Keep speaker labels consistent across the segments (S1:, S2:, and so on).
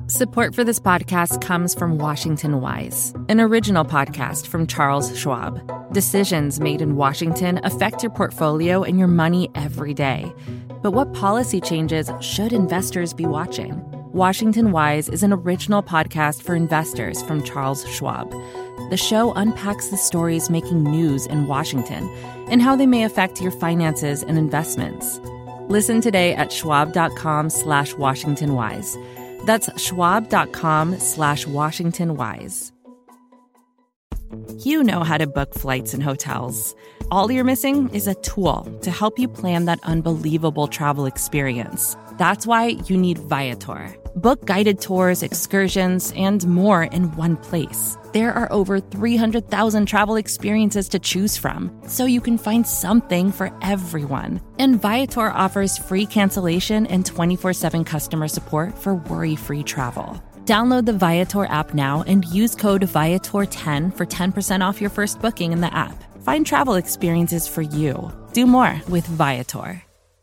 S1: Support for this podcast comes from Washington Wise, an original podcast from Charles Schwab. Decisions made in Washington affect your portfolio and your money every day. But what policy changes should investors be watching? Washington Wise is an original podcast for investors from Charles Schwab. The show unpacks the stories making news in Washington and how they may affect your finances and investments. Listen today at schwab.com/WashingtonWise. That's schwab.com/WashingtonWise. You know how to book flights and hotels. All you're missing is a tool to help you plan that unbelievable travel experience. That's why you need Viator. Book guided tours, excursions, and more in one place. There are over 300,000 travel experiences to choose from, so you can find something for everyone. And Viator offers free cancellation and 24/7 customer support for worry-free travel. Download the Viator app now and use code Viator10 for 10% off your first booking in the app. Find travel experiences for you. Do more with Viator.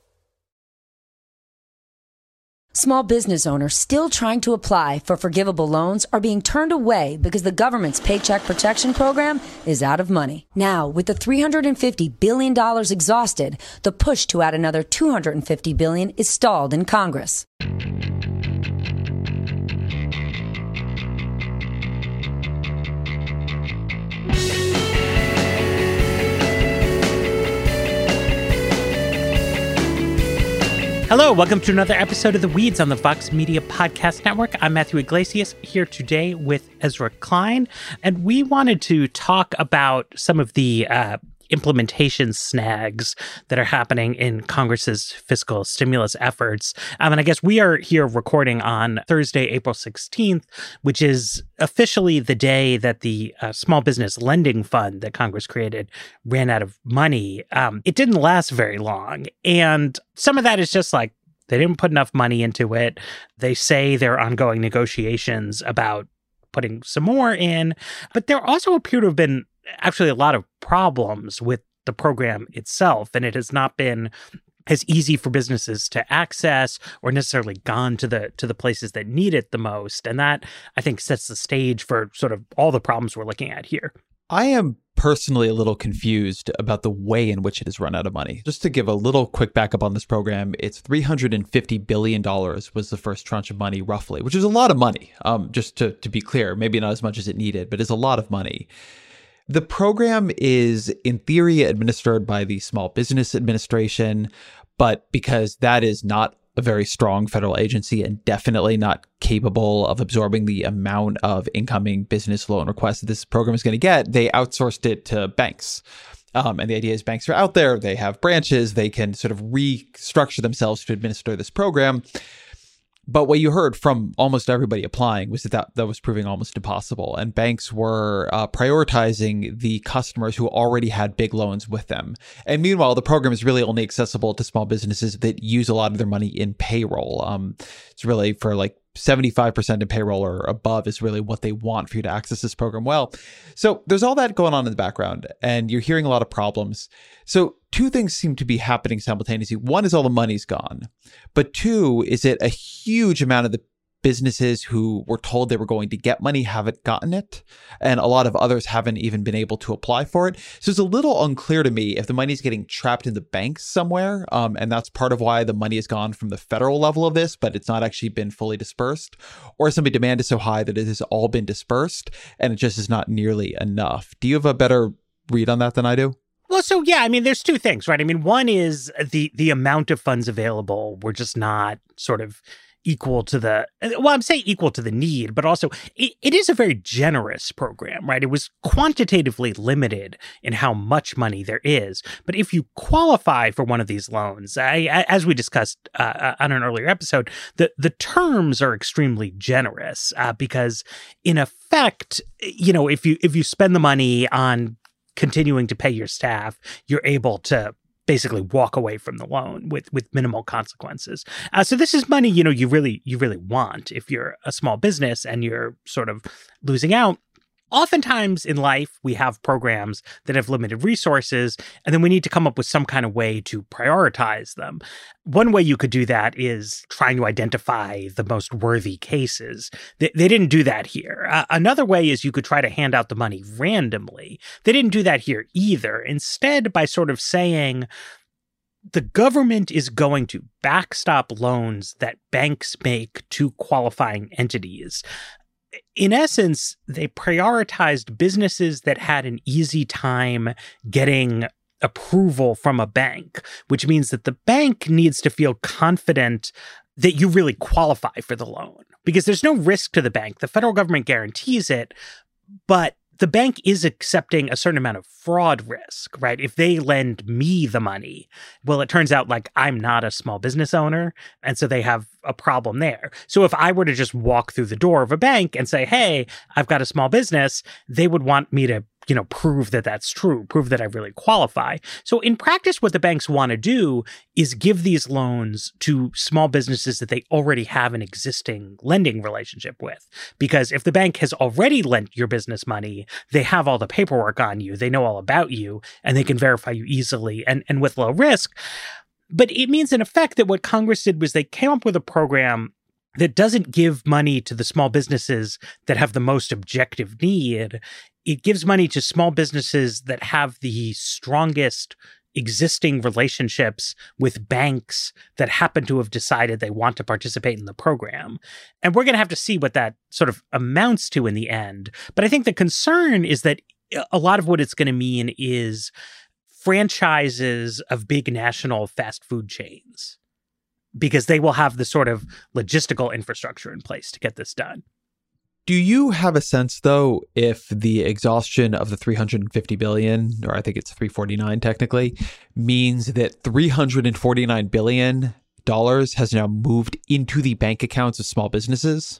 S2: Small business owners still trying to apply for forgivable loans are being turned away because the government's Paycheck Protection Program is out of money. Now, with the $350 billion exhausted, the push to add another $250 billion is stalled in Congress.
S3: Hello, welcome to another episode of The Weeds on the Vox Media Podcast Network. I'm Matthew Iglesias, here today with Ezra Klein, and we wanted to talk about some of the implementation snags that are happening in Congress's fiscal stimulus efforts. And I guess we are here recording on Thursday, April 16th, which is officially the day that the small business lending fund that Congress created ran out of money. It didn't last very long. And some of that is just like they didn't put enough money into it. They say there are ongoing negotiations about putting some more in. But there also appear to have been actually a lot of problems with the program itself, and it has not been as easy for businesses to access or necessarily gone to the places that need it the most. And that, I think, sets the stage for sort of all the problems we're looking at here.
S4: I am personally a little confused about the way in which it has run out of money. Just to give a little quick backup on this program, it's $350 billion was the first tranche of money, roughly, which is a lot of money. Just to be clear, maybe not as much as it needed, but it's a lot of money. The program is, in theory, administered by the Small Business Administration, but because that is not a very strong federal agency and definitely not capable of absorbing the amount of incoming business loan requests that this program is going to get, they outsourced it to banks. And the idea is banks are out there, they have branches, they can sort of restructure themselves to administer this program. But what you heard from almost everybody applying was that was proving almost impossible. And banks were prioritizing the customers who already had big loans with them. And meanwhile, the program is really only accessible to small businesses that use a lot of their money in payroll. It's really for like 75% in payroll or above is really what they want for you to access this program well. So there's all that going on in the background, and you're hearing a lot of problems. So two things seem to be happening simultaneously. One is all the money's gone, but two is that a huge amount of the businesses who were told they were going to get money haven't gotten it, and a lot of others haven't even been able to apply for it. So it's a little unclear to me if the money is getting trapped in the banks somewhere, and that's part of why the money has gone from the federal level of this, but it's not actually been fully dispersed, or some demand is so high that it has all been dispersed, and it just is not nearly enough. Do you have a better read on that than I do?
S3: Well, so yeah, I mean, there's two things, right? I mean, one is the amount of funds available were just not sort of equal to I'm saying equal to the need, but also it is a very generous program, right? It was quantitatively limited in how much money there is. But if you qualify for one of these loans, as we discussed on an earlier episode, the terms are extremely generous because in effect, you know, if you spend the money on continuing to pay your staff, you're able to basically walk away from the loan with minimal consequences. So this is money, you know, you really want if you're a small business and you're sort of losing out. Oftentimes in life, we have programs that have limited resources, and then we need to come up with some kind of way to prioritize them. One way you could do that is trying to identify the most worthy cases. They didn't do that here. Another way is you could try to hand out the money randomly. They didn't do that here either. Instead, by sort of saying, the government is going to backstop loans that banks make to qualifying entities. In essence, they prioritized businesses that had an easy time getting approval from a bank, which means that the bank needs to feel confident that you really qualify for the loan because there's no risk to the bank. The federal government guarantees it, but the bank is accepting a certain amount of fraud risk, right? If they lend me the money, well, it turns out like I'm not a small business owner. And so they have a problem there. So if I were to just walk through the door of a bank and say, hey, I've got a small business, they would want me to prove that that's true, prove that I really qualify. So in practice, what the banks want to do is give these loans to small businesses that they already have an existing lending relationship with. Because if the bank has already lent your business money, they have all the paperwork on you, they know all about you, and they can verify you easily and with low risk. But it means in effect that what Congress did was they came up with a program that doesn't give money to the small businesses that have the most objective need. It gives money to small businesses that have the strongest existing relationships with banks that happen to have decided they want to participate in the program. And we're going to have to see what that sort of amounts to in the end. But I think the concern is that a lot of what it's going to mean is franchises of big national fast food chains, because they will have the sort of logistical infrastructure in place to get this done.
S4: Do you have a sense, though, if the exhaustion of the $350 billion, or I think it's $349 technically, means that $349 billion has now moved into the bank accounts of small businesses?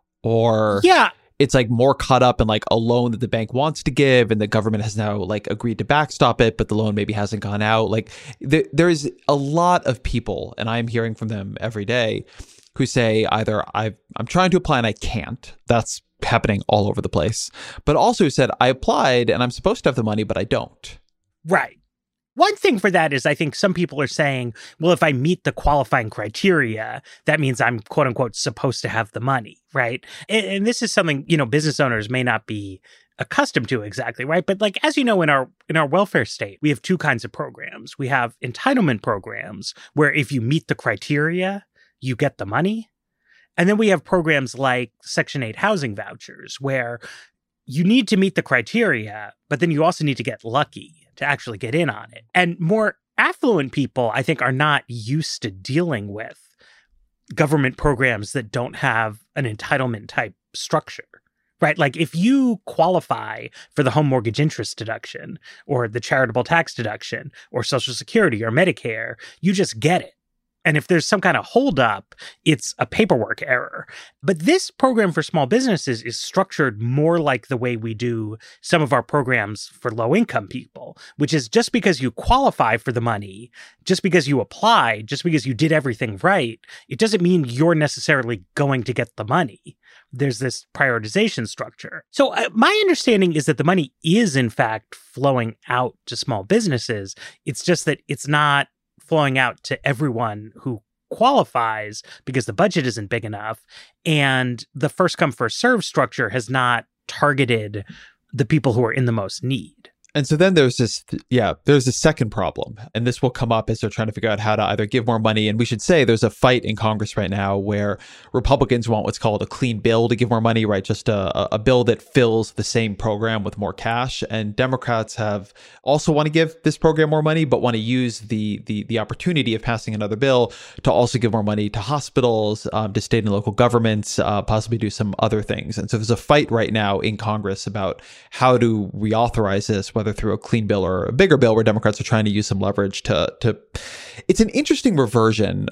S4: Or it's like more caught up in like a loan that the bank wants to give and the government has now like agreed to backstop it, but the loan maybe hasn't gone out. Like there's a lot of people, and I'm hearing from them every day, who say either I'm trying to apply and I can't. That's happening all over the place. But also said, I applied and I'm supposed to have the money, but I don't.
S3: Right. One thing for that is I think some people are saying, well, if I meet the qualifying criteria, that means I'm quote unquote supposed to have the money, right? And this is something, business owners may not be accustomed to exactly, right? But like, as you know, in our welfare state, we have two kinds of programs. We have entitlement programs where if you meet the criteria, you get the money. And then we have programs like Section 8 housing vouchers, where you need to meet the criteria, but then you also need to get lucky to actually get in on it. And more affluent people, I think, are not used to dealing with government programs that don't have an entitlement type structure, right? Like if you qualify for the home mortgage interest deduction or the charitable tax deduction or Social Security or Medicare, you just get it. And if there's some kind of holdup, it's a paperwork error. But this program for small businesses is structured more like the way we do some of our programs for low-income people, which is just because you qualify for the money, just because you applied, just because you did everything right, it doesn't mean you're necessarily going to get the money. There's this prioritization structure. So my understanding is that the money is, in fact, flowing out to small businesses. It's just that it's not flowing out to everyone who qualifies because the budget isn't big enough. And the first come, first serve structure has not targeted the people who are in the most need.
S4: And so then there's this second problem. And this will come up as they're trying to figure out how to either give more money. And we should say there's a fight in Congress right now where Republicans want what's called a clean bill to give more money, right? Just a bill that fills the same program with more cash. And Democrats have also want to give this program more money, but want to use the opportunity of passing another bill to also give more money to hospitals, to state and local governments, possibly do some other things. And so there's a fight right now in Congress about how to reauthorize this, whether through a clean bill or a bigger bill where Democrats are trying to use some leverage to it's an interesting inversion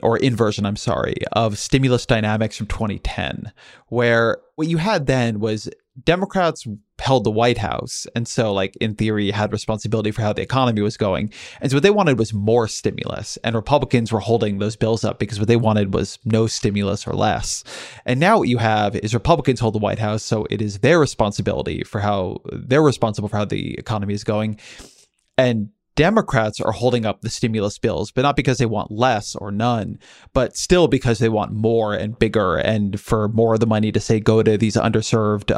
S4: of stimulus dynamics from 2010, where what you had then was Democrats held the White House. And so, like, in theory, had responsibility for how the economy was going. And so what they wanted was more stimulus. And Republicans were holding those bills up because what they wanted was no stimulus or less. And now what you have is Republicans hold the White House. So it is their responsibility for how they're responsible for how the economy is going. And Democrats are holding up the stimulus bills, but not because they want less or none, but still because they want more and bigger, and for more of the money to, say, go to these underserved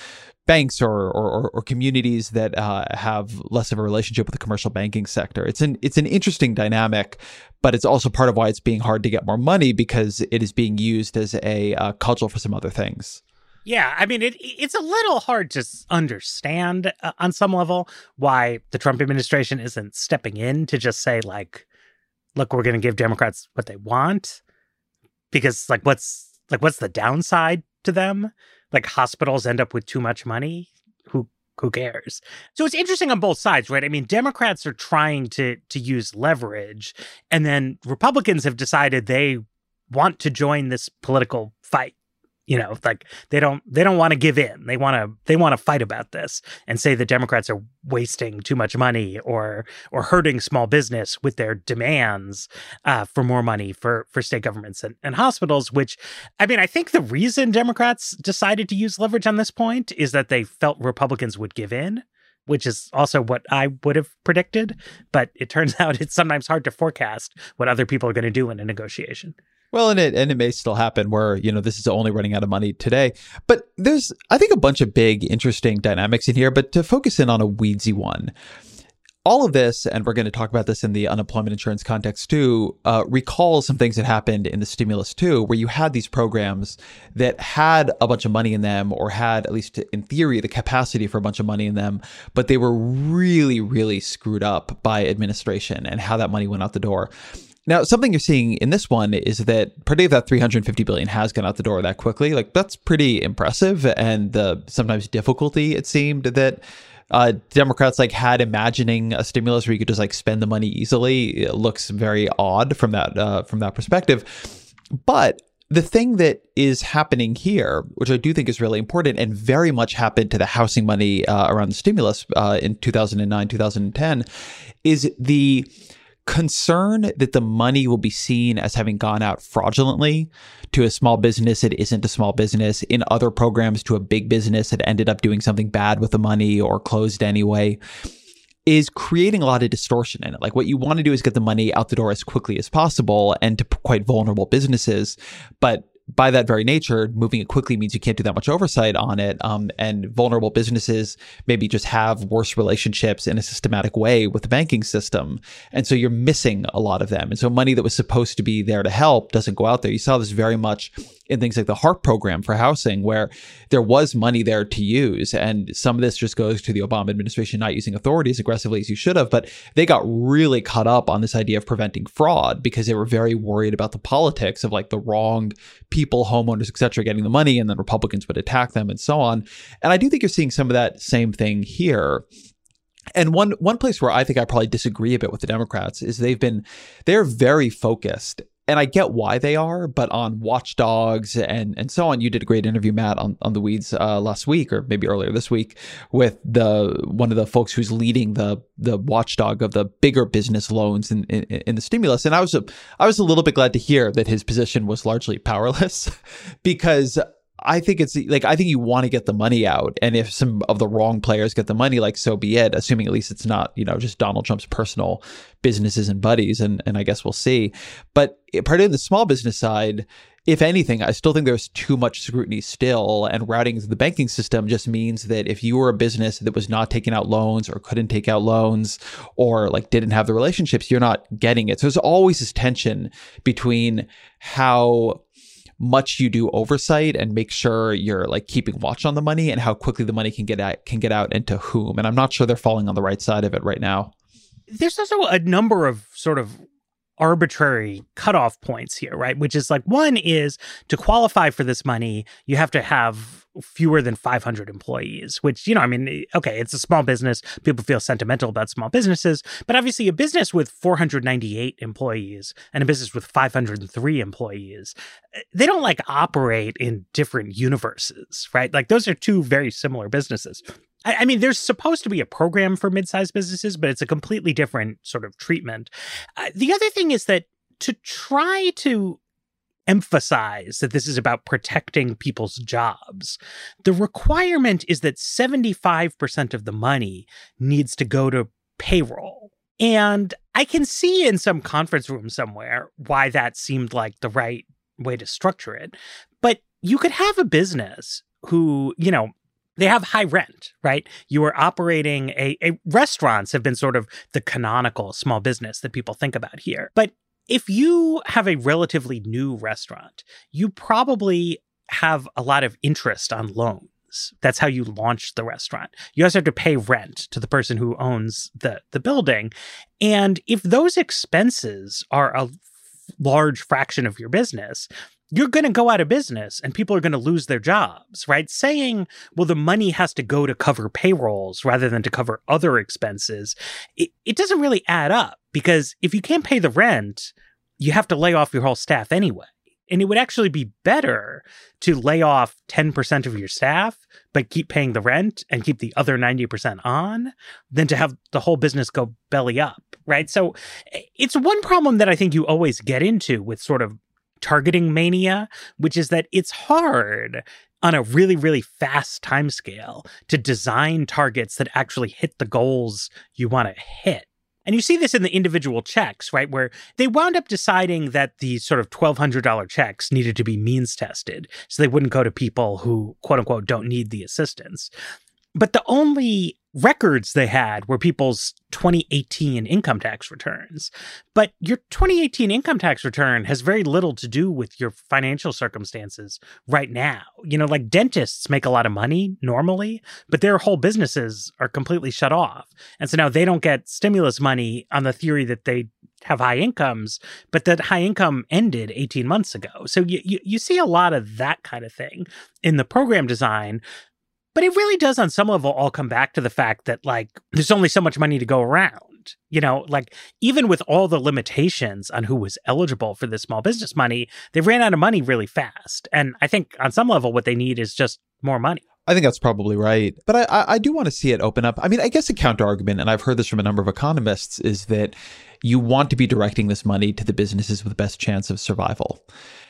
S4: banks or communities that have less of a relationship with the commercial banking sector. It's an interesting dynamic, but it's also part of why it's being hard to get more money, because it is being used as a cudgel for some other things.
S3: Yeah, I mean, it's a little hard to understand on some level why the Trump administration isn't stepping in to just say, like, look, we're going to give Democrats what they want. Because, like, what's the downside to them? Like, hospitals end up with too much money. Who cares? So it's interesting on both sides, right? I mean, Democrats are trying to use leverage, and then Republicans have decided they want to join this political fight. You know, like they don't want to give in. They want to fight about this and say the Democrats are wasting too much money or hurting small business with their demands for more money for state governments and hospitals. Which, I mean, I think the reason Democrats decided to use leverage on this point is that they felt Republicans would give in, which is also what I would have predicted. But it turns out it's sometimes hard to forecast what other people are going to do in a negotiation.
S4: Well, and it may still happen where, you know, this is only running out of money today. But there's, I think, a bunch of big, interesting dynamics in here. But to focus in on a weedsy one, all of this, and we're going to talk about this in the unemployment insurance context too, recalls some things that happened in the stimulus too, where you had these programs that had a bunch of money in them, or had, at least in theory, the capacity for a bunch of money in them, but they were really, really screwed up by administration and how that money went out the door. Now, something you're seeing in this one is that part of that $350 billion has gone out the door that quickly. Like, that's pretty impressive. And the sometimes difficulty, it seemed, that Democrats had imagining a stimulus where you could just spend the money easily, it looks very odd from that perspective. But the thing that is happening here, which I do think is really important and very much happened to the housing money around the stimulus in 2009, 2010, is the concern that the money will be seen as having gone out fraudulently to a small business that isn't a small business, in other programs to a big business that ended up doing something bad with the money or closed anyway, is creating a lot of distortion in it. Like, what you want to do is get the money out the door as quickly as possible and to quite vulnerable businesses. But by that very nature, moving it quickly means you can't do that much oversight on it. And vulnerable businesses maybe just have worse relationships in a systematic way with the banking system. And so you're missing a lot of them. And so money that was supposed to be there to help doesn't go out there. You saw this very much in things like the HARP program for housing, where there was money there to use. And some of this just goes to the Obama administration not using authority as aggressively as you should have. But they got really caught up on this idea of preventing fraud because they were very worried about the politics of the wrong people, homeowners, et cetera, getting the money, and then Republicans would attack them and so on. And I do think you're seeing some of that same thing here. And one place where I think I probably disagree a bit with the Democrats is they're very focused. And I get why they are, but on watchdogs and so on. You did a great interview, Matt, on the Weeds last week, or maybe earlier this week, with one of the folks who's leading the watchdog of the bigger business loans in the stimulus. And I was a little bit glad to hear that his position was largely powerless, because I think I think you want to get the money out. And if some of the wrong players get the money, so be it, assuming at least it's not, just Donald Trump's personal businesses and buddies. And I guess we'll see. But part of the small business side, if anything, I still think there's too much scrutiny still. And routing through the banking system just means that if you were a business that was not taking out loans or couldn't take out loans or didn't have the relationships, you're not getting it. So there's always this tension between how much you do oversight and make sure you're keeping watch on the money and how quickly the money can get out and to whom. And I'm not sure they're falling on the right side of it right now.
S3: There's also a number of sort of arbitrary cutoff points here, right? Which is one is, to qualify for this money, you have to have fewer than 500 employees, which, okay, it's a small business. People feel sentimental about small businesses, but obviously a business with 498 employees and a business with 503 employees, they don't operate in different universes, right? Those are two very similar businesses. I mean, there's supposed to be a program for mid-sized businesses, but it's a completely different sort of treatment. The other thing is that to try to emphasize that this is about protecting people's jobs, the requirement is that 75% of the money needs to go to payroll. And I can see in some conference room somewhere why that seemed like the right way to structure it. But you could have a business who, they have high rent, right? You are operating restaurants have been sort of the canonical small business that people think about here. But if you have a relatively new restaurant, you probably have a lot of interest on loans. That's how you launch the restaurant. You also have to pay rent to the person who owns the building. And if those expenses are a large fraction of your business, you're going to go out of business and people are going to lose their jobs, right? Saying, well, the money has to go to cover payrolls rather than to cover other expenses, it doesn't really add up, because if you can't pay the rent, you have to lay off your whole staff anyway. And it would actually be better to lay off 10% of your staff, but keep paying the rent and keep the other 90% on, than to have the whole business go belly up, right? So it's one problem that I think you always get into with sort of targeting mania, which is that it's hard on a really, really fast timescale to design targets that actually hit the goals you want to hit. And you see this in the individual checks, right, where they wound up deciding that the sort of $1,200 checks needed to be means tested, so they wouldn't go to people who, quote unquote, don't need the assistance. But the only records they had were people's 2018 income tax returns. But your 2018 income tax return has very little to do with your financial circumstances right now. Like dentists make a lot of money normally, but their whole businesses are completely shut off. And so now they don't get stimulus money on the theory that they have high incomes, but that high income ended 18 months ago. So you see a lot of that kind of thing in the program design. But it really does, on some level, all come back to the fact that, there's only so much money to go around. Even with all the limitations on who was eligible for this small business money, they ran out of money really fast. And I think on some level, what they need is just more money.
S4: I think that's probably right. But I do want to see it open up. I mean, I guess a counter argument, and I've heard this from a number of economists, is that you want to be directing this money to the businesses with the best chance of survival.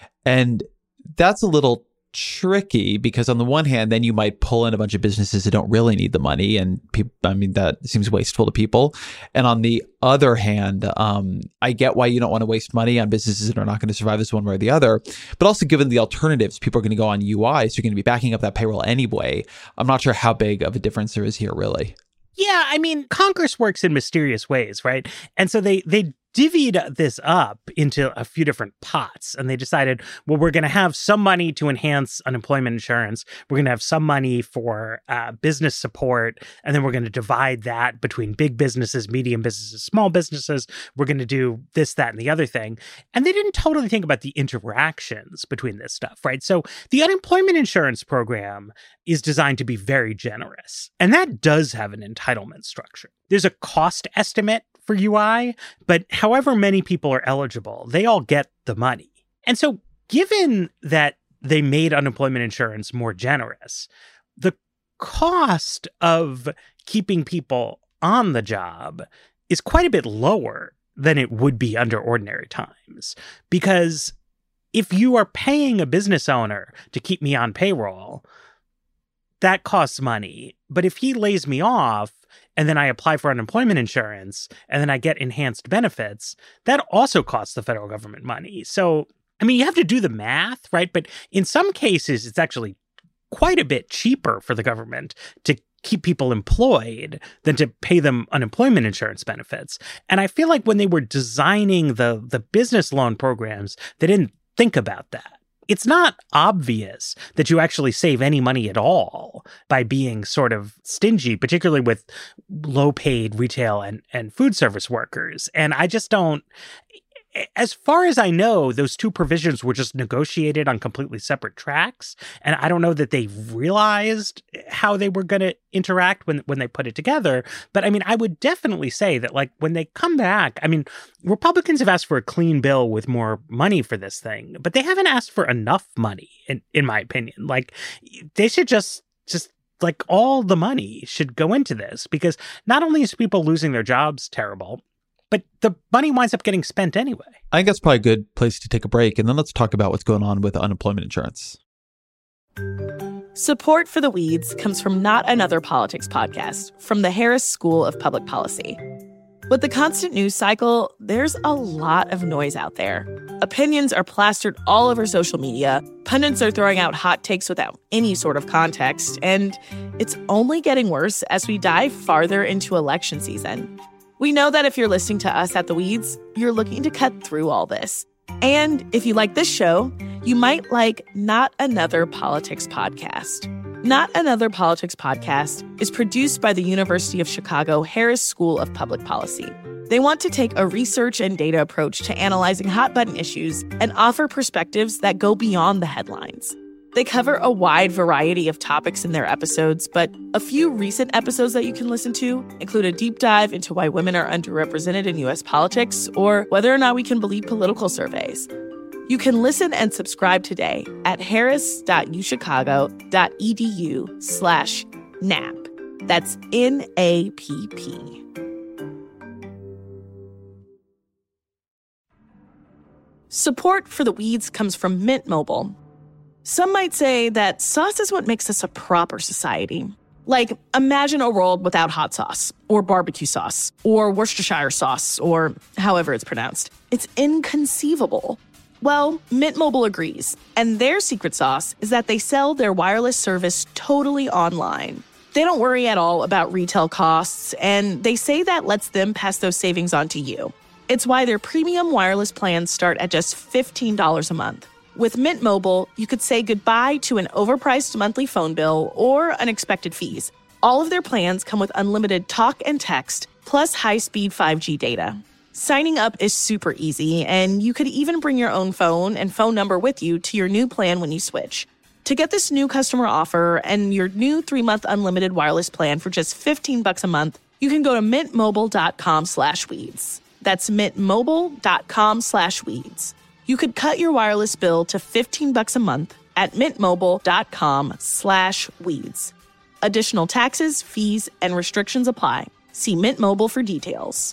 S4: And that's a little tricky, because on the one hand, then you might pull in a bunch of businesses that don't really need the money, and that seems wasteful to people. And on the other hand, I get why you don't want to waste money on businesses that are not going to survive this one way or the other. But also, given the alternatives, people are going to go on UI, so you're going to be backing up that payroll anyway. I'm not sure how big of a difference there is here, really.
S3: Yeah, I mean, Congress works in mysterious ways, right? And so they divvied this up into a few different pots, and they decided, well, we're going to have some money to enhance unemployment insurance. We're going to have some money for business support, and then we're going to divide that between big businesses, medium businesses, small businesses. We're going to do this, that, and the other thing. And they didn't totally think about the interactions between this stuff, right? So the unemployment insurance program is designed to be very generous, and that does have an entitlement structure. There's a cost estimate for UI, but however many people are eligible, they all get the money. And so given that they made unemployment insurance more generous, the cost of keeping people on the job is quite a bit lower than it would be under ordinary times. Because if you are paying a business owner to keep me on payroll, that costs money. But if he lays me off, and then I apply for unemployment insurance, and then I get enhanced benefits, that also costs the federal government money. So, I mean, you have to do the math, right? But in some cases, it's actually quite a bit cheaper for the government to keep people employed than to pay them unemployment insurance benefits. And I feel like when they were designing the business loan programs, they didn't think about that. It's not obvious that you actually save any money at all by being sort of stingy, particularly with low-paid retail and food service workers. And I just don't... As far as I know, those two provisions were just negotiated on completely separate tracks. And I don't know that they realized how they were going to interact when they put it together. But I mean, I would definitely say that, like, when they come back, I mean, Republicans have asked for a clean bill with more money for this thing, but they haven't asked for enough money, in my opinion. Like, they should just like all the money should go into this, because not only is people losing their jobs terrible, but the money winds up getting spent anyway.
S4: I think that's probably a good place to take a break. And then let's talk about what's going on with unemployment insurance.
S5: Support for The Weeds comes from Not Another Politics podcast from the Harris School of Public Policy. With the constant news cycle, there's a lot of noise out there. Opinions are plastered all over social media, pundits are throwing out hot takes without any sort of context, and it's only getting worse as we dive farther into election season. We know that if you're listening to us at The Weeds, you're looking to cut through all this. And if you like this show, you might like Not Another Politics podcast. Not Another Politics podcast is produced by the University of Chicago Harris School of Public Policy. They want to take a research and data approach to analyzing hot-button issues and offer perspectives that go beyond the headlines. They cover a wide variety of topics in their episodes, but a few recent episodes that you can listen to include a deep dive into why women are underrepresented in U.S. politics or whether or not we can believe political surveys. You can listen and subscribe today at harris.uchicago.edu/NAP. That's NAPP. Support for The Weeds comes from Mint Mobile. Some might say that sauce is what makes us a proper society. Like, imagine a world without hot sauce, or barbecue sauce, or Worcestershire sauce, or however it's pronounced. It's inconceivable. Well, Mint Mobile agrees, and their secret sauce is that they sell their wireless service totally online. They don't worry at all about retail costs, and they say that lets them pass those savings on to you. It's why their premium wireless plans start at just $15 a month. With Mint Mobile, you could say goodbye to an overpriced monthly phone bill or unexpected fees. All of their plans come with unlimited talk and text, plus high-speed 5G data. Signing up is super easy, and you could even bring your own phone and phone number with you to your new plan when you switch. To get this new customer offer and your new 3-month unlimited wireless plan for just $15 a month, you can go to mintmobile.com/weeds. That's mintmobile.com/weeds. You could cut your wireless bill to $15 a month at mintmobile.com/weeds. Additional taxes, fees, and restrictions apply. See Mint Mobile for details.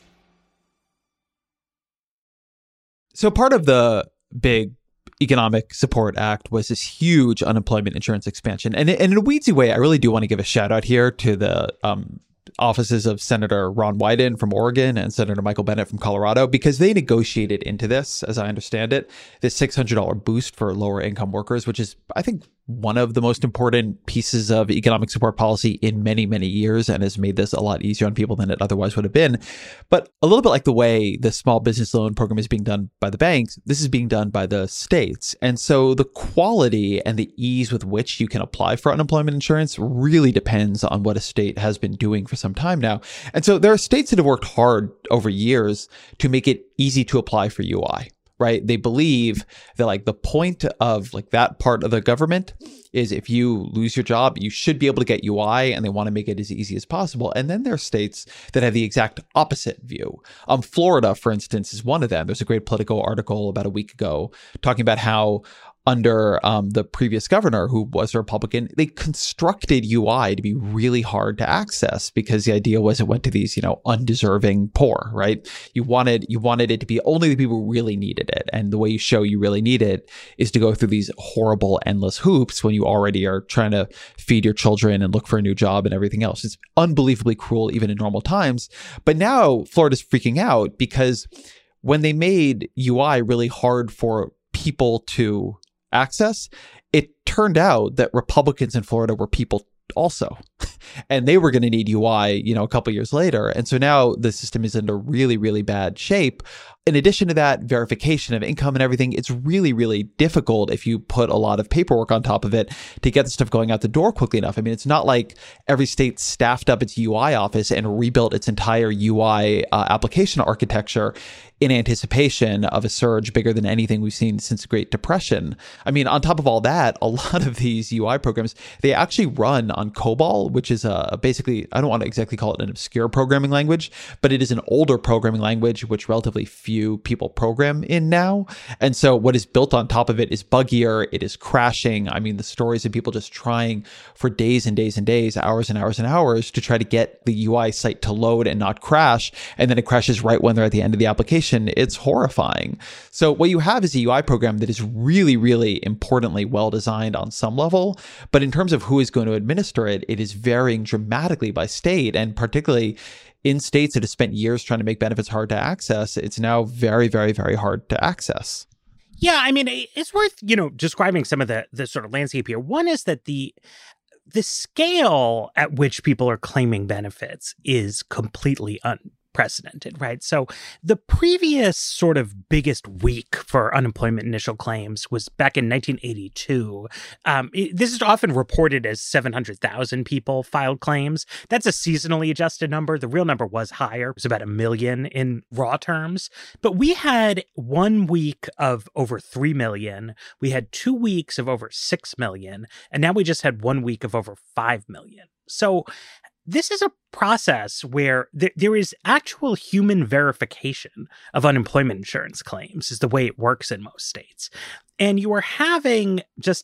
S4: So part of the big Economic Support Act was this huge unemployment insurance expansion. And in a weedsy way, I really do want to give a shout out here to the offices of Senator Ron Wyden from Oregon and Senator Michael Bennet from Colorado, because they negotiated into this, as I understand it, this $600 boost for lower income workers, which is, I think, one of the most important pieces of economic support policy in many, many years, and has made this a lot easier on people than it otherwise would have been. But a little bit like the way the small business loan program is being done by the banks, this is being done by the states. And so the quality and the ease with which you can apply for unemployment insurance really depends on what a state has been doing for some time now. And so there are states that have worked hard over years to make it easy to apply for UI. Right? They believe that like the point of like that part of the government is if you lose your job, you should be able to get UI, and they want to make it as easy as possible. And then there are states that have the exact opposite view. Florida, for instance, is one of them. There's a great Politico article about a week ago talking about how under the previous governor, who was a Republican, they constructed UI to be really hard to access because the idea was it went to these, undeserving poor, right? You wanted it to be only the people who really needed it. And the way you show you really need it is to go through these horrible, endless hoops when you already are trying to feed your children and look for a new job and everything else. It's unbelievably cruel, even in normal times. But now Florida's freaking out because when they made UI really hard for people to access, it turned out that Republicans in Florida were people also, and they were going to need UI, a couple years later. And so now the system is in a really, really bad shape. In addition to that, verification of income and everything, it's really, really difficult if you put a lot of paperwork on top of it to get the stuff going out the door quickly enough. I mean, it's not like every state staffed up its UI office and rebuilt its entire UI application architecture in anticipation of a surge bigger than anything we've seen since the Great Depression. I mean, on top of all that, a lot of these UI programs, they actually run on COBOL, which is basically, I don't want to exactly call it an obscure programming language, but it is an older programming language which relatively few few people program in now. And so what is built on top of it is buggier. It is crashing. I mean, the stories of people just trying for days and days and days, hours and hours and hours to try to get the UI site to load and not crash. And then it crashes right when they're at the end of the application. It's horrifying. So what you have is a UI program that is really, really importantly well designed on some level. But in terms of who is going to administer it, it is varying dramatically by state, and particularly in states that have spent years trying to make benefits hard to access, it's now very, very, very hard to access.
S3: Yeah, I mean, it's worth, describing some of the sort of landscape here. One is that the scale at which people are claiming benefits is completely unprecedented, right? So the previous sort of biggest week for unemployment initial claims was back in 1982. This is often reported as 700,000 people filed claims. That's a seasonally adjusted number. The real number was higher. It was about 1 million in raw terms. But we had 1 week of over 3 million. We had 2 weeks of over 6 million. And now we just had 1 week of over 5 million. So this is a process where there is actual human verification of unemployment insurance claims is the way it works in most states. And you are having just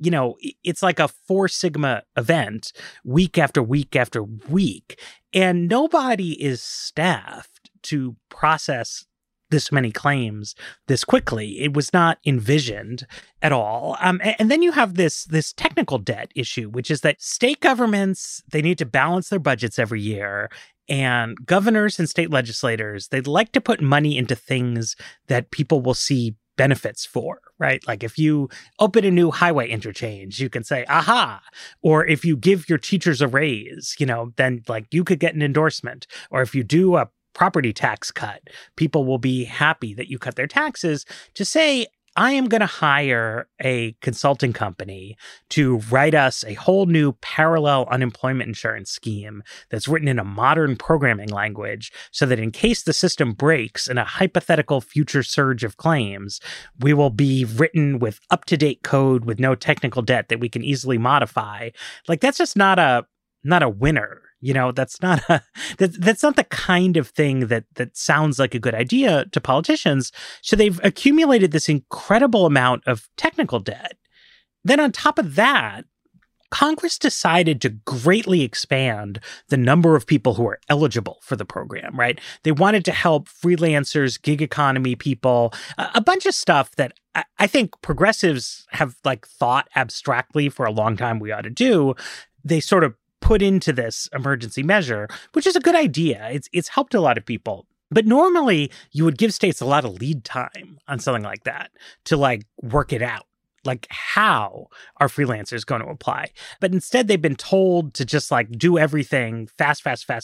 S3: it's like a 4 sigma event week after week after week. And nobody is staffed to process this many claims this quickly. It was not envisioned at all. And then you have this technical debt issue, which is that state governments, they need to balance their budgets every year. And governors and state legislators, they'd like to put money into things that people will see benefits for, right? Like if you open a new highway interchange, you can say, aha. Or if you give your teachers a raise, then like you could get an endorsement. Or if you do a property tax cut, people will be happy that you cut their taxes. To say, I am going to hire a consulting company to write us a whole new parallel unemployment insurance scheme that's written in a modern programming language so that in case the system breaks in a hypothetical future surge of claims, we will be written with up-to-date code with no technical debt that we can easily modify. Like that's just not a winner. That's not that's not the kind of thing that sounds like a good idea to politicians. So they've accumulated this incredible amount of technical debt. Then on top of that, Congress decided to greatly expand the number of people who are eligible for the program, right? They wanted to help freelancers, gig economy people, a bunch of stuff that I think progressives have thought abstractly for a long time we ought to do. They sort of put into this emergency measure, which is a good idea. It's helped a lot of people. But normally you would give states a lot of lead time on something like that to work it out. How are freelancers going to apply? But instead they've been told to just do everything fast.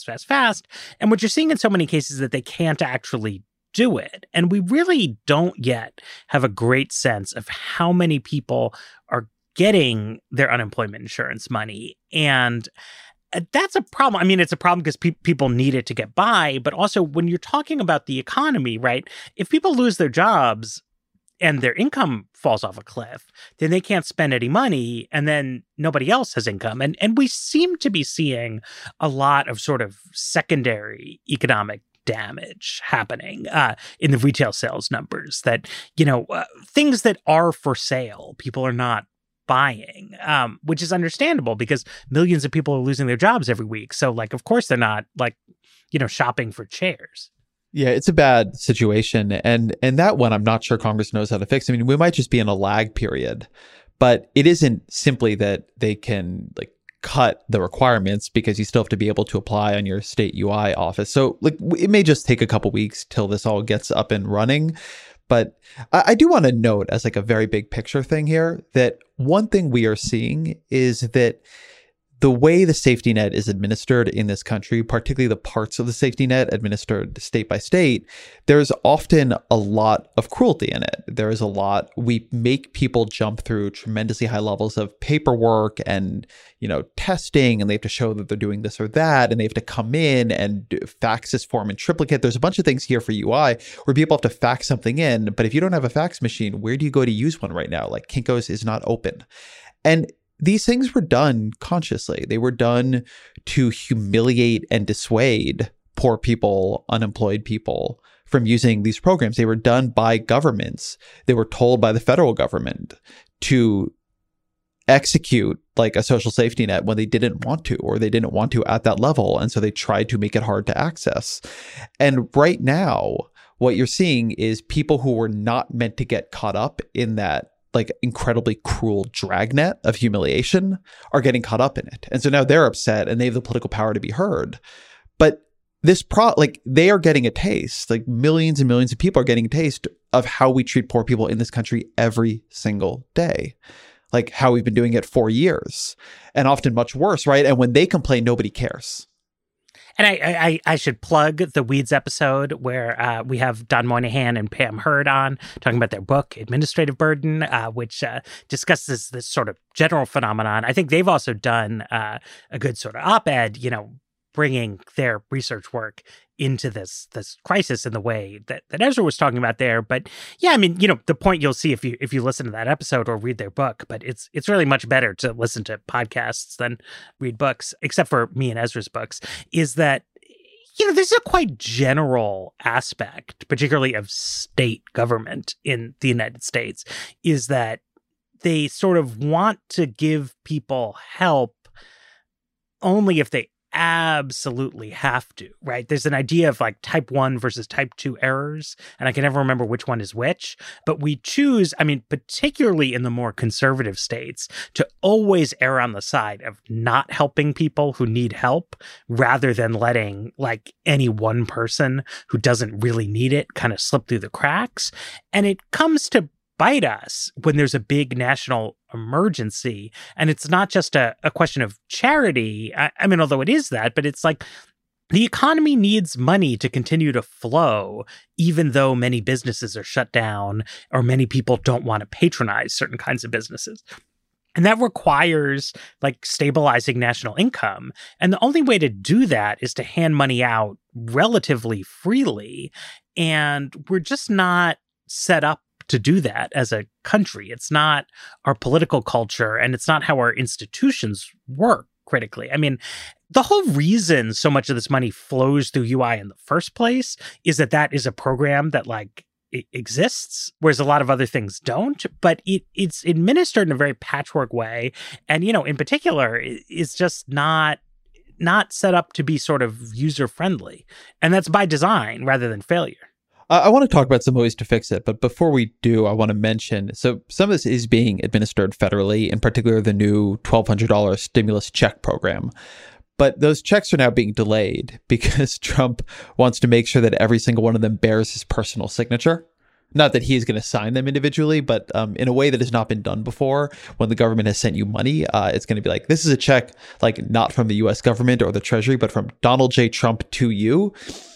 S3: And what you're seeing in so many cases is that they can't actually do it. And we really don't yet have a great sense of how many people are getting their unemployment insurance money. And that's a problem. I mean, it's a problem because people need it to get by. But also when you're talking about the economy, right? If people lose their jobs and their income falls off a cliff, then they can't spend any money and then nobody else has income. And we seem to be seeing a lot of sort of secondary economic damage happening in the retail sales numbers that, things that are for sale, people are not buying, which is understandable because millions of people are losing their jobs every week. So of course they're not shopping for chairs.
S4: Yeah, it's a bad situation. And that one, I'm not sure Congress knows how to fix. I mean, we might just be in a lag period, but it isn't simply that they can cut the requirements because you still have to be able to apply on your state UI office. So it may just take a couple weeks till this all gets up and running. But I do want to note as a very big picture thing here that one thing we are seeing is that the way the safety net is administered in this country, particularly the parts of the safety net administered state by state, there's often a lot of cruelty in it. There is a lot. We make people jump through tremendously high levels of paperwork and, testing, and they have to show that they're doing this or that, and they have to come in and fax this form in triplicate. There's a bunch of things here for UI where people have to fax something in, but if you don't have a fax machine, where do you go to use one right now? Kinko's is not open. And these things were done consciously. They were done to humiliate and dissuade poor people, unemployed people from using these programs. They were done by governments. They were told by the federal government to execute like a social safety net when they didn't want to, or they didn't want to at that level. And so they tried to make it hard to access. And right now, what you're seeing is people who were not meant to get caught up in that like incredibly cruel dragnet of humiliation are getting caught up in it. And so now they're upset and they have the political power to be heard. But like they are getting a taste, like millions and millions of people are getting a taste of how we treat poor people in this country every single day. Like how we've been doing it for years, and often much worse, right? And when they complain, nobody cares.
S3: And I should plug the Weeds episode where we have Don Moynihan and Pam Hurd on talking about their book, Administrative Burden, which discusses this sort of general phenomenon. I think they've also done a good sort of op-ed, bringing their research work into this crisis in the way that Ezra was talking about there. But yeah, I mean, the point you'll see if you listen to that episode or read their book, but it's really much better to listen to podcasts than read books, except for me and Ezra's books, is that, there's a quite general aspect, particularly of state government in the United States, is that they sort of want to give people help only if they absolutely have to, right? There's an idea of like type 1 versus type 2 errors, and I can never remember which one is which, but we choose, particularly in the more conservative states, to always err on the side of not helping people who need help rather than letting like any one person who doesn't really need it kind of slip through the cracks. And it comes to bite us when there's a big national emergency. And it's not just a question of charity. Although it is that, but it's like the economy needs money to continue to flow, even though many businesses are shut down or many people don't want to patronize certain kinds of businesses. And that requires like stabilizing national income. And the only way to do that is to hand money out relatively freely. And we're just not set up to do that as a country. It's not our political culture, and it's not how our institutions work critically. The whole reason so much of this money flows through UI in the first place is that is a program that like it exists, whereas a lot of other things don't, but it's administered in a very patchwork way. And, in particular, it's just not set up to be sort of user-friendly. And that's by design rather than failure.
S4: I want to talk about some ways to fix it, but before we do, I want to mention, so some of this is being administered federally, in particular the new $1,200 stimulus check program. But those checks are now being delayed because Trump wants to make sure that every single one of them bears his personal signature. Not that he's going to sign them individually, but in a way that has not been done before. When the government has sent you money, it's going to be like, this is a check, like not from the U.S. government or the Treasury, but from Donald J. Trump to you,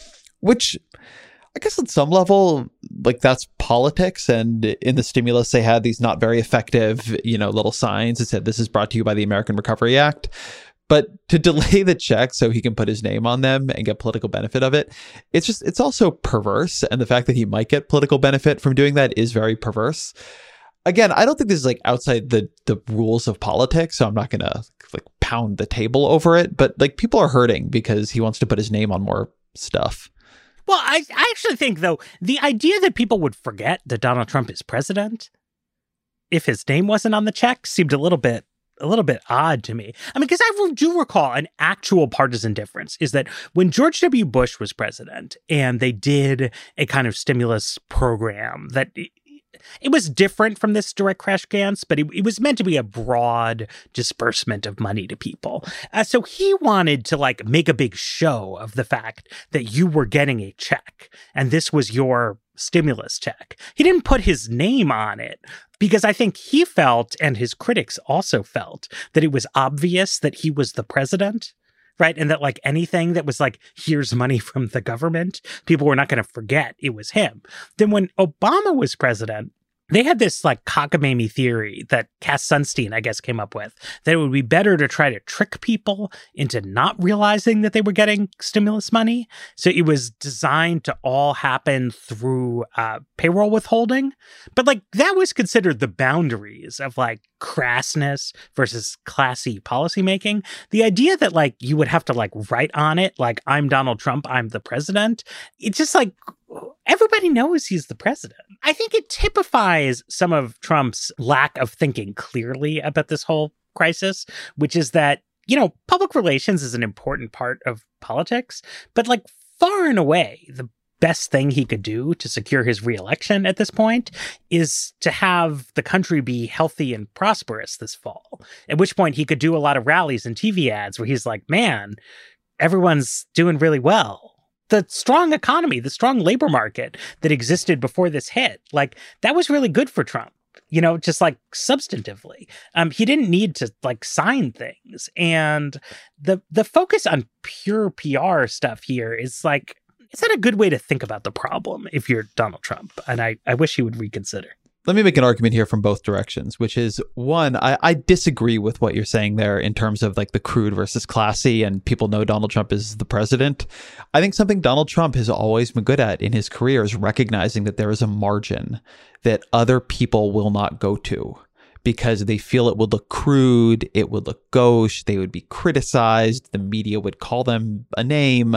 S4: which I guess on some level, like that's politics. And in the stimulus, they had these not very effective, little signs that said, this is brought to you by the American Recovery Act. But to delay the check so he can put his name on them and get political benefit of it, it's also perverse. And the fact that he might get political benefit from doing that is very perverse. Again, I don't think this is like outside the rules of politics, so I'm not going to like pound the table over it. But like people are hurting because he wants to put his name on more stuff.
S3: Well, I actually think, though, the idea that people would forget that Donald Trump is president if his name wasn't on the check seemed a little bit odd to me. Because I do recall an actual partisan difference is that when George W. Bush was president and they did a kind of stimulus program that it was different from this direct crash grants, but it was meant to be a broad disbursement of money to people. So he wanted to like make a big show of the fact that you were getting a check and this was your stimulus check. He didn't put his name on it because I think he felt, and his critics also felt, that it was obvious that he was the president. Right. And that like anything that was like, here's money from the government, people were not going to forget it was him. Then when Obama was president, they had this like cockamamie theory that Cass Sunstein, I guess, came up with, that it would be better to try to trick people into not realizing that they were getting stimulus money. So it was designed to all happen through payroll withholding. But like that was considered the boundaries of like crassness versus classy policymaking. The idea that like you would have to like write on it, like I'm Donald Trump, I'm the president. It's just like everybody knows he's the president. I think it typifies some of Trump's lack of thinking clearly about this whole crisis, which is that, public relations is an important part of politics, but like far and away, the best thing he could do to secure his reelection at this point is to have the country be healthy and prosperous this fall, at which point he could do a lot of rallies and TV ads where he's like, man, everyone's doing really well. The strong economy, the strong labor market that existed before this hit, like that was really good for Trump, just like substantively. He didn't need to like sign things. And the focus on pure PR stuff here is like, is that a good way to think about the problem if you're Donald Trump? And I wish he would reconsider.
S4: Let me make an argument here from both directions, which is one, I disagree with what you're saying there in terms of like the crude versus classy and people know Donald Trump is the president. I think something Donald Trump has always been good at in his career is recognizing that there is a margin that other people will not go to because they feel it would look crude, it would look gauche, they would be criticized, the media would call them a name.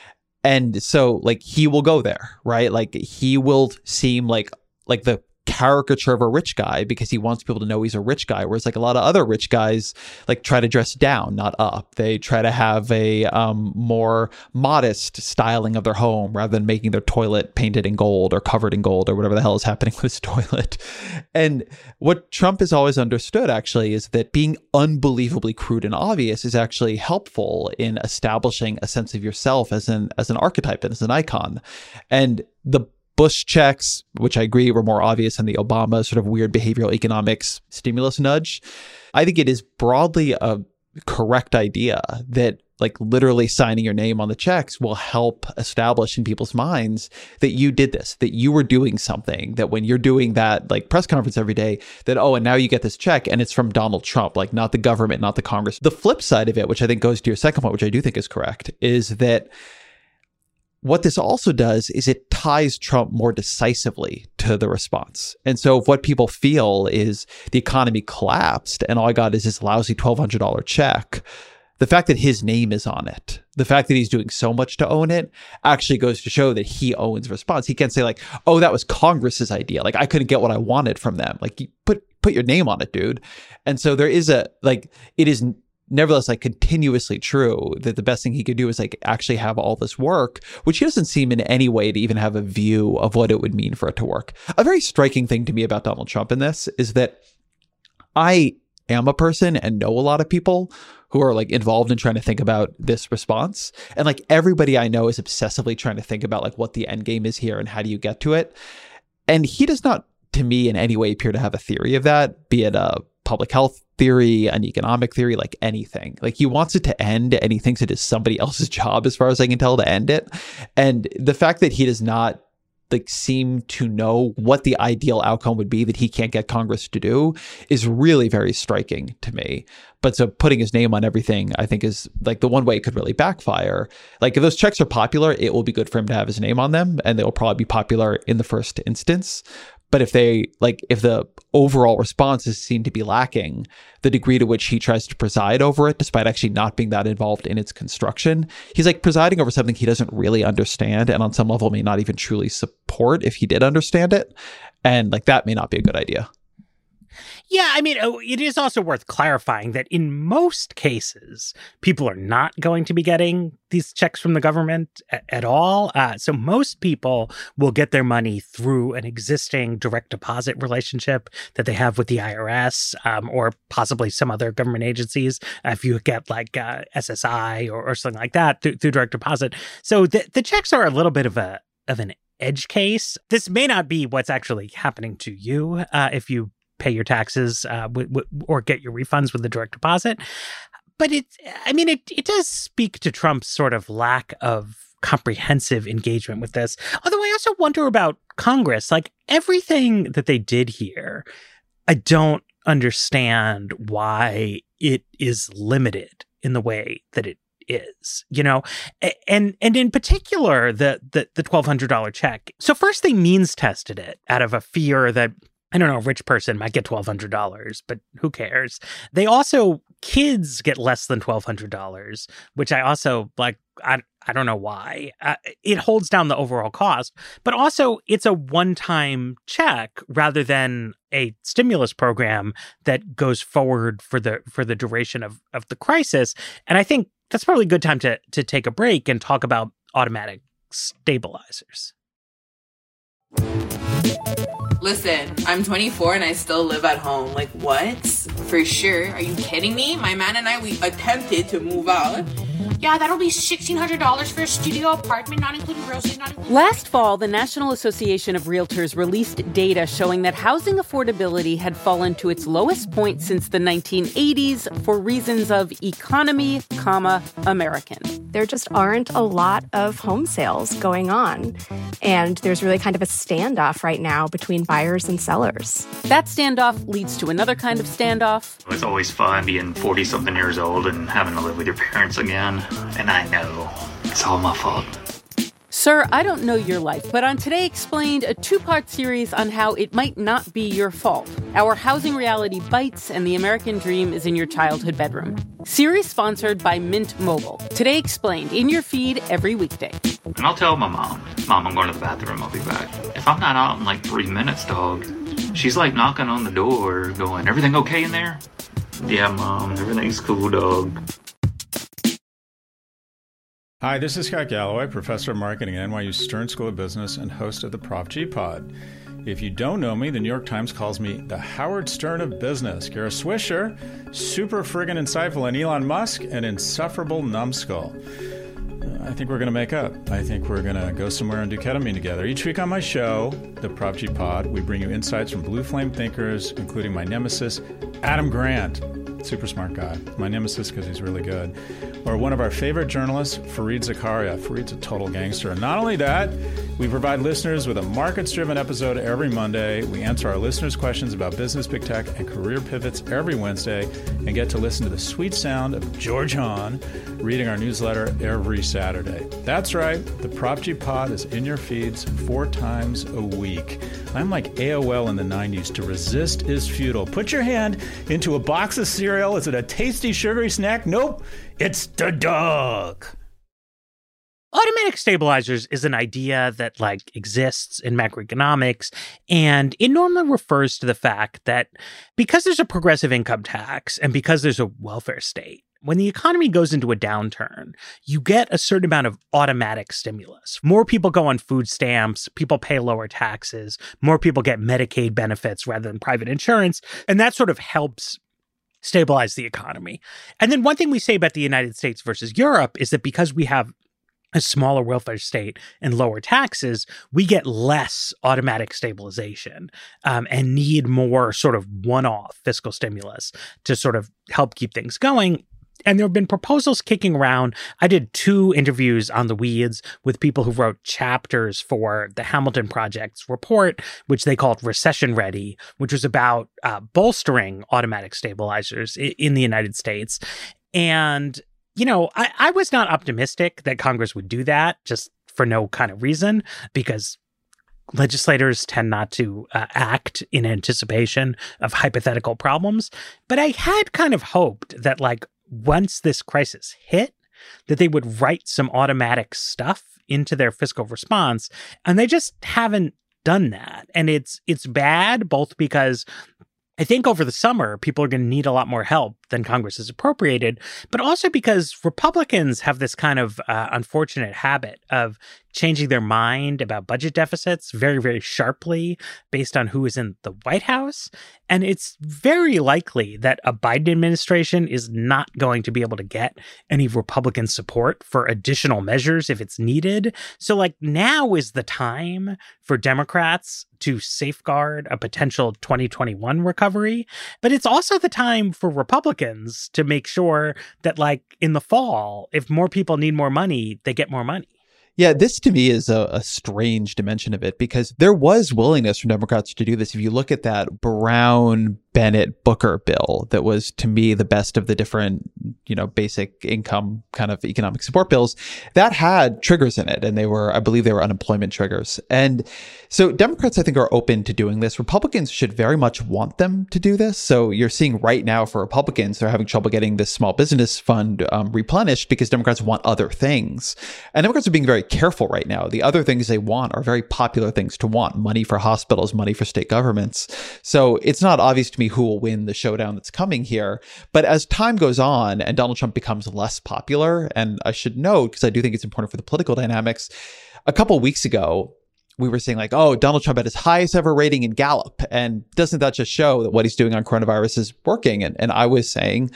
S4: And so like he will go there, right? Like he will seem like the caricature of a rich guy because he wants people to know he's a rich guy. Whereas like a lot of other rich guys like try to dress down, not up. They try to have a more modest styling of their home rather than making their toilet painted in gold or covered in gold or whatever the hell is happening with his toilet. And what Trump has always understood actually is that being unbelievably crude and obvious is actually helpful in establishing a sense of yourself as an archetype and as an icon. And the Bush checks, which I agree were more obvious than the Obama sort of weird behavioral economics stimulus nudge. I think it is broadly a correct idea that like literally signing your name on the checks will help establish in people's minds that you did this, that you were doing something, that when you're doing that like press conference every day, that, oh, and now you get this check and it's from Donald Trump, like not the government, not the Congress. The flip side of it, which I think goes to your second point, which I do think is correct, is that what this also does is it ties Trump more decisively to the response. And so if what people feel is the economy collapsed and all I got is this lousy $1,200 check, the fact that his name is on it, the fact that he's doing so much to own it actually goes to show that he owns response. He can't say like, oh, that was Congress's idea. Like I couldn't get what I wanted from them. Like you put your name on it, dude. And so there is it is nevertheless like continuously true that the best thing he could do is like actually have all this work, which he doesn't seem in any way to even have a view of what it would mean for it to work. A very striking thing to me about Donald Trump in this is that I am a person and know a lot of people who are like involved in trying to think about this response. And like everybody I know is obsessively trying to think about like what the end game is here and how do you get to it. And he does not, to me, in any way appear to have a theory of that, be it a public health theory, an economic theory, like anything. Like he wants it to end and he thinks it is somebody else's job, as far as I can tell, to end it. And the fact that he does not like seem to know what the ideal outcome would be that he can't get Congress to do is really very striking to me. But so putting his name on everything, I think, is like the one way it could really backfire. Like if those checks are popular, it will be good for him to have his name on them and they'll probably be popular in the first instance. But if the overall response is seen to be lacking, the degree to which he tries to preside over it, despite actually not being that involved in its construction, he's like presiding over something he doesn't really understand and on some level may not even truly support if he did understand it. And like that may not be a good idea.
S3: Yeah, I mean, it is also worth clarifying that in most cases, people are not going to be getting these checks from the government at all. So most people will get their money through an existing direct deposit relationship that they have with the IRS or possibly some other government agencies. If you get like SSI or something like that through direct deposit. So the checks are a little bit of an edge case. This may not be what's actually happening to you if you pay your taxes or get your refunds with the direct deposit. But it does speak to Trump's sort of lack of comprehensive engagement with this. Although I also wonder about Congress. Like everything that they did here, I don't understand why it is limited in the way that it is, and in particular, the $1,200 check. So first they means tested it out of a fear that, I don't know, a rich person might get $1,200, but who cares? They also, kids get less than $1,200, which I also like. I I don't know why. It holds down the overall cost, but also it's a one-time check rather than a stimulus program that goes forward for the duration of the crisis. And I think that's probably a good time to take a break and talk about automatic stabilizers.
S6: Listen, I'm 24 and I still live at home. Like, what? For sure. Are you kidding me? My man and I, we attempted to move out.
S7: Yeah, that'll be $1,600 for a studio apartment, not including groceries, not including...
S8: Last fall, the National Association of Realtors released data showing that housing affordability had fallen to its lowest point since the 1980s for reasons of economy, American.
S9: There just aren't a lot of home sales going on. And there's really kind of a standoff right now between buyers and sellers.
S8: That standoff leads to another kind of standoff.
S10: It's always fun being 40-something years old and having to live with your parents again. And I know it's all my fault.
S8: Sir, I don't know your life, but on Today Explained, a two-part series on how it might not be your fault. Our housing reality bites and the American dream is in your childhood bedroom. Series sponsored by Mint Mobile. Today Explained, in your feed every weekday.
S10: And I'll tell my mom, I'm going to the bathroom, I'll be back. If I'm not out in like 3 minutes, dog, she's like knocking on the door going, everything okay in there? Yeah, Mom, everything's cool, dog.
S11: Hi, this is Scott Galloway, professor of marketing at NYU Stern School of Business and host of the Prop G Pod. If you don't know me, the New York Times calls me the Howard Stern of business. Kara Swisher, super friggin' insightful, and Elon Musk, an insufferable numbskull. I think we're going to make up. I think we're going to go somewhere and do ketamine together. Each week on my show, the Prop G Pod, we bring you insights from blue flame thinkers, including my nemesis, Adam Grant. Super smart guy. My nemesis because he's really good. Or one of our favorite journalists, Fareed Zakaria. Fareed's a total gangster. And not only that, we provide listeners with a markets-driven episode every Monday. We answer our listeners' questions about business, big tech, and career pivots every Wednesday, and get to listen to the sweet sound of George Hahn reading our newsletter every Saturday. That's right. The Prop G Pod is in your feeds 4 times a week. I'm like AOL in the 90s. To resist is futile. Put your hand into a box of cereal. Is it a tasty, sugary snack? Nope. It's the dog.
S3: Automatic stabilizers is an idea that exists in macroeconomics, and it normally refers to the fact that because there's a progressive income tax and because there's a welfare state, when the economy goes into a downturn, you get a certain amount of automatic stimulus. More people go on food stamps, people pay lower taxes, more people get Medicaid benefits rather than private insurance, and that sort of helps stabilize the economy. And then one thing we say about the United States versus Europe is that because we have a smaller welfare state and lower taxes, we get less automatic stabilization and need more sort of one-off fiscal stimulus to sort of help keep things going. And there have been proposals kicking around. I did 2 interviews on the Weeds with people who wrote chapters for the Hamilton Project's report, which they called Recession Ready, which was about bolstering automatic stabilizers in the United States. And I was not optimistic that Congress would do that, just for no kind of reason, because legislators tend not to act in anticipation of hypothetical problems. But I had kind of hoped that, once this crisis hit, that they would write some automatic stuff into their fiscal response, and they just haven't done that. And it's bad, both because I think over the summer, people are going to need a lot more help than Congress has appropriated, but also because Republicans have this kind of unfortunate habit of changing their mind about budget deficits very, very sharply based on who is in the White House. And it's very likely that a Biden administration is not going to be able to get any Republican support for additional measures if it's needed. So now is the time for Democrats to safeguard a potential 2021 recovery. But it's also the time for Republicans to make sure that in the fall, if more people need more money, they get more money.
S4: Yeah, this to me is a strange dimension of it, because there was willingness from Democrats to do this. If you look at that Brown Bennett-Booker bill that was, to me, the best of the different, basic income kind of economic support bills, that had triggers in it. And I believe they were unemployment triggers. And so Democrats, I think, are open to doing this. Republicans should very much want them to do this. So you're seeing right now for Republicans, they're having trouble getting this small business fund replenished because Democrats want other things. And Democrats are being very careful right now. The other things they want are very popular things to want: money for hospitals, money for state governments. So it's not obvious to me who will win the showdown that's coming here. But as time goes on and Donald Trump becomes less popular, and I should note, because I do think it's important for the political dynamics, a couple of weeks ago, we were saying Donald Trump had his highest ever rating in Gallup. And doesn't that just show that what he's doing on coronavirus is working? And I was saying,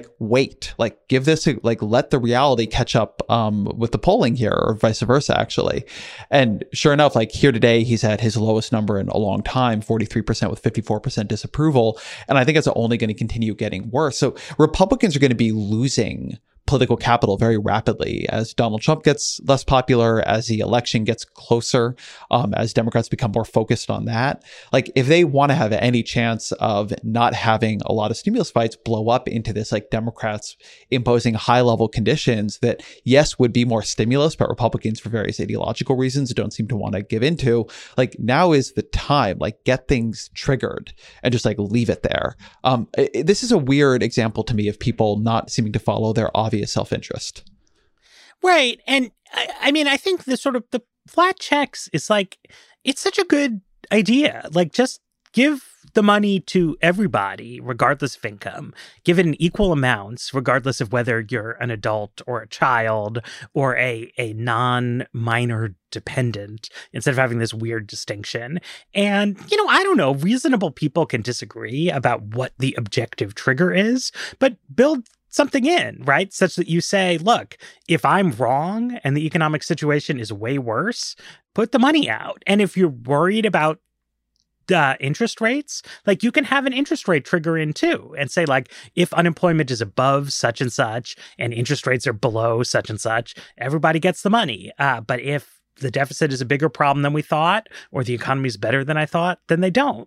S4: wait, give this, let the reality catch up with the polling here, or vice versa, actually. And sure enough, here today, he's had his lowest number in a long time, 43% with 54% disapproval. And I think it's only going to continue getting worse. So Republicans are going to be losing political capital very rapidly as Donald Trump gets less popular, as the election gets closer, as Democrats become more focused on that. If they want to have any chance of not having a lot of stimulus fights blow up into this, Democrats imposing high-level conditions that, yes, would be more stimulus, but Republicans, for various ideological reasons, don't seem to want to give into, now is the time. Get things triggered and just leave it there. This is a weird example to me of people not seeming to follow their obvious self-interest.
S3: Right. And I think the flat checks is it's such a good idea. Just give the money to everybody, regardless of income. Give it in equal amounts, regardless of whether you're an adult or a child or a non-minor dependent, instead of having this weird distinction. And, I don't know, reasonable people can disagree about what the objective trigger is, but build something in, right? Such that you say, look, if I'm wrong and the economic situation is way worse, put the money out. And if you're worried about interest rates, you can have an interest rate trigger in too, and say, if unemployment is above such and such and interest rates are below such and such, everybody gets the money. But if the deficit is a bigger problem than we thought, or the economy is better than I thought, then they don't.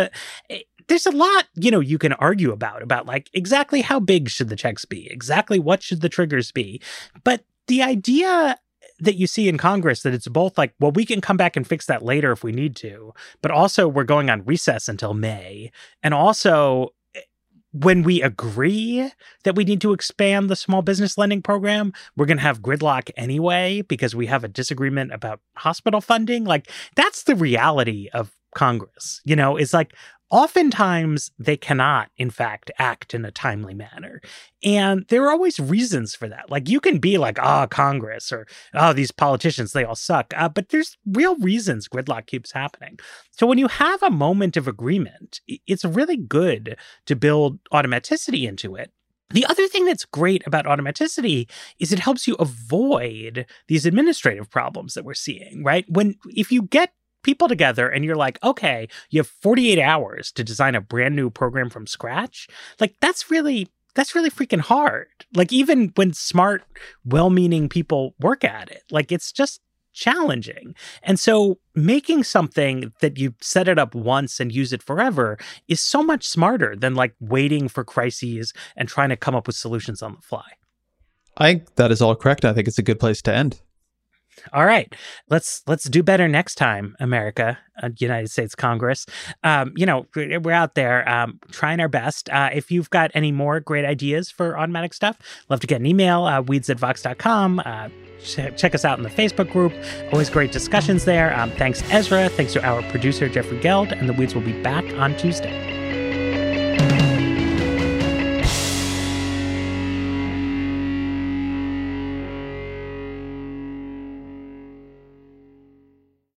S3: There's a lot, you can argue about exactly how big should the checks be? Exactly what should the triggers be? But the idea that you see in Congress that it's both we can come back and fix that later if we need to, but also we're going on recess until May. And also, when we agree that we need to expand the small business lending program, we're going to have gridlock anyway because we have a disagreement about hospital funding. That's the reality of Congress, it's oftentimes they cannot, in fact, act in a timely manner. And there are always reasons for that. You can be Congress, or, these politicians, they all suck. But there's real reasons gridlock keeps happening. So when you have a moment of agreement, it's really good to build automaticity into it. The other thing that's great about automaticity is it helps you avoid these administrative problems that we're seeing, right? If you get people together and you're okay, you have 48 hours to design a brand new program from scratch, that's really freaking hard. Even when smart, well-meaning people work at it, it's just challenging. And so making something that you set it up once and use it forever is so much smarter than waiting for crises and trying to come up with solutions on the fly.
S4: I think that is all correct. I think it's a good place to end.
S3: All right, let's do better next time, America, United States Congress. We're out there trying our best. If you've got any more great ideas for automatic stuff, love to get an email, weeds@vox.com. Check us out in the Facebook group. Always great discussions there. Thanks, Ezra. Thanks to our producer, Jeffrey Geld. And the Weeds will be back on Tuesday.